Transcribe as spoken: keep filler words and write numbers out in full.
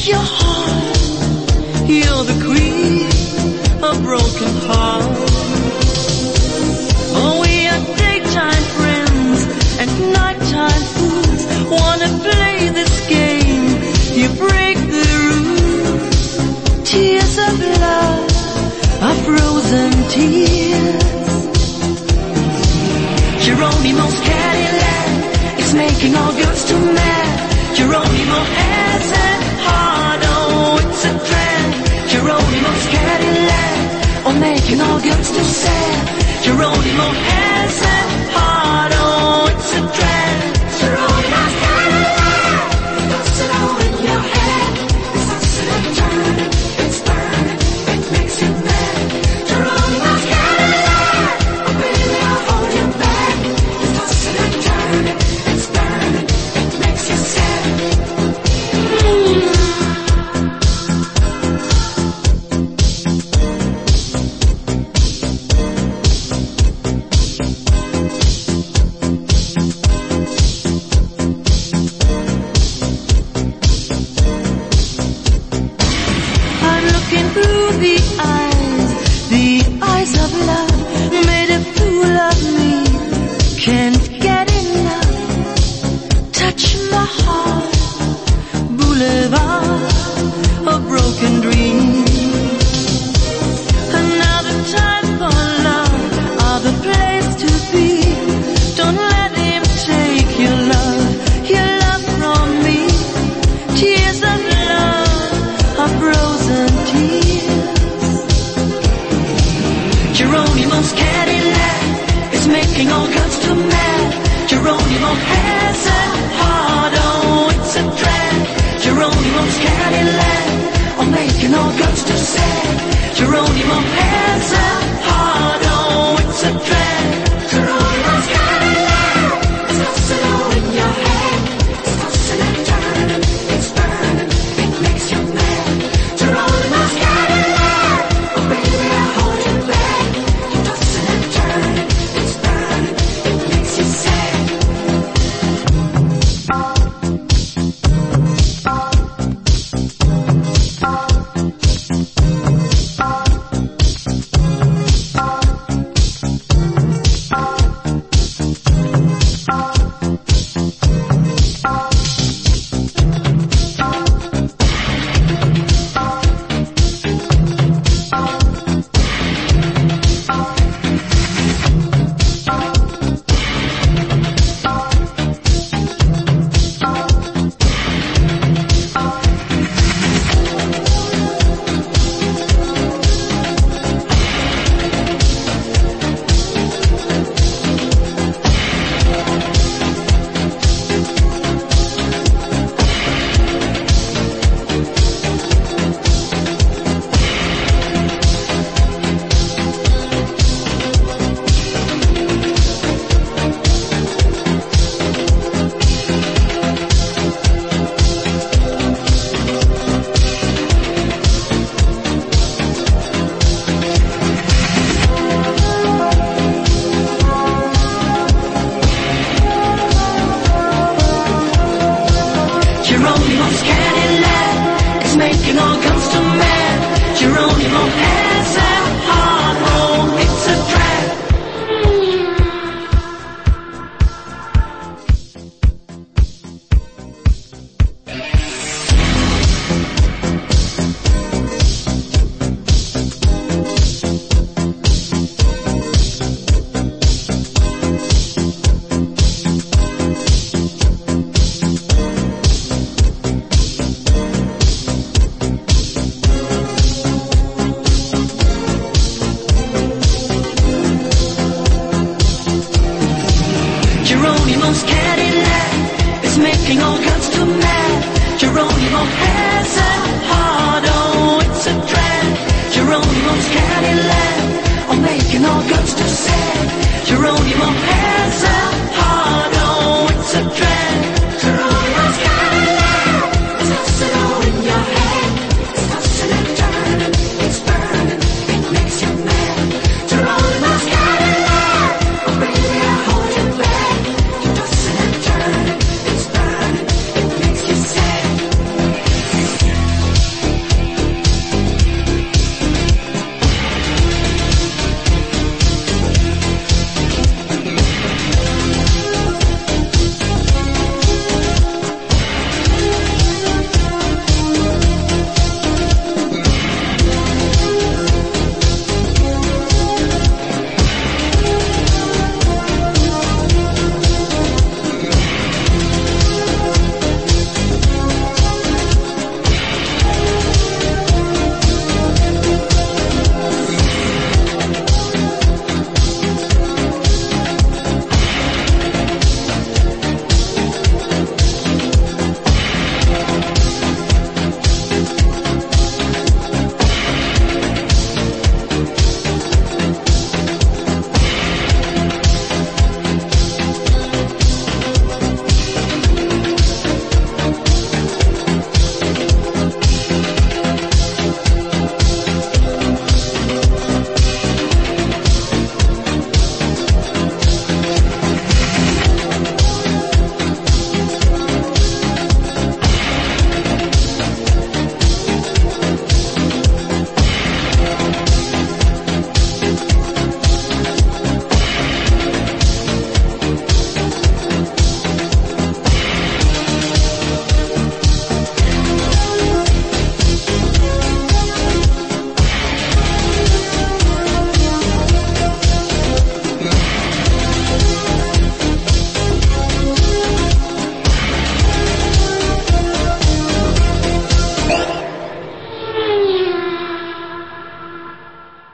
your heart. You're the queen of broken hearts. Oh, we are daytime friends and nighttime fools. Wanna play this game? You break the rules. Tears of love are frozen tears. Geronimo's Cadillac is making all girls too mad. Geronimo has a heart, oh, it's a trend. Geronimo's Cadillac, oh, making all girls too sad. Geronimo has a heart, oh, it's a trend. Geronimo's Cadillac, it's it all in your head. It's tossing and turning, it's burning, it makes you mad. Geronimo's Cadillac, oh baby, I'll hold you back. It's tossing and turning, it's burning, it makes you sad. I'm looking through the eyes, the eyes of love, made a fool of me, can't get enough. Touch my heart, boulevard of broken dreams. Another time for love, other place to be. Don't let him take your love, your love from me. Tears of love are frozen tears. Geronimo's Cadillac is making all girls too mad. Geronimo has a heart, oh, it's a drag. Geronimo's Cadillac, oh, making all girls too sad. Geronimo has a heart, oh, it's a drag. Geronimo's Cadillac, it's tossing all in your head. It's tossing and turning, it's burning, it makes you mad. Geronimo's Cadillac, oh baby, I'll hold you back. You're tossing and turning, it's burning, it makes you sad. Geronimo's Cadillac is making all girls too mad. Geronimo has a heart, oh, it's a trap. Geronimo's Cadillac is making all girls too mad. Geronimo has a heart, oh, it's a drag. Geronimo's Cadillac, oh, making all girls too sad. Geronimo has a heart, oh, it's a drag.